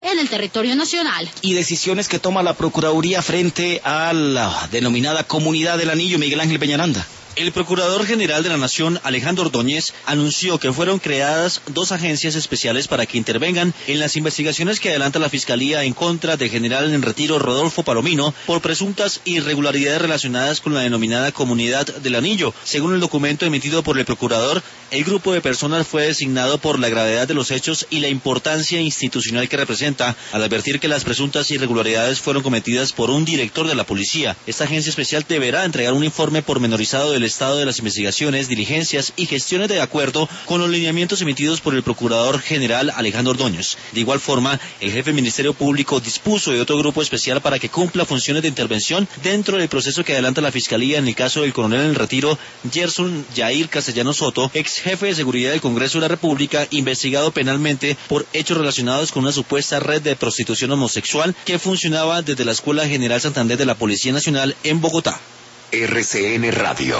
en el territorio nacional. Y decisiones que toma la Procuraduría frente a la denominada Comunidad del Anillo, Miguel Ángel Peñaranda. El Procurador General de la Nación, Alejandro Ordóñez, anunció que fueron creadas 2 agencias especiales para que intervengan en las investigaciones que adelanta la Fiscalía en contra del general en retiro Rodolfo Palomino por presuntas irregularidades relacionadas con la denominada Comunidad del Anillo. Según el documento emitido por el Procurador, el grupo de personas fue designado por la gravedad de los hechos y la importancia institucional que representa, al advertir que las presuntas irregularidades fueron cometidas por un director de la policía. Esta agencia especial deberá entregar un informe pormenorizado del estado de las investigaciones, diligencias y gestiones de acuerdo con los lineamientos emitidos por el Procurador General Alejandro Ordóñez. De igual forma, el jefe del Ministerio Público dispuso de otro grupo especial para que cumpla funciones de intervención dentro del proceso que adelanta la Fiscalía en el caso del coronel en retiro Gerson Yair Castellanos Soto, ex jefe de seguridad del Congreso de la República, investigado penalmente por hechos relacionados con una supuesta red de prostitución homosexual que funcionaba desde la Escuela General Santander de la Policía Nacional en Bogotá. RCN Radio.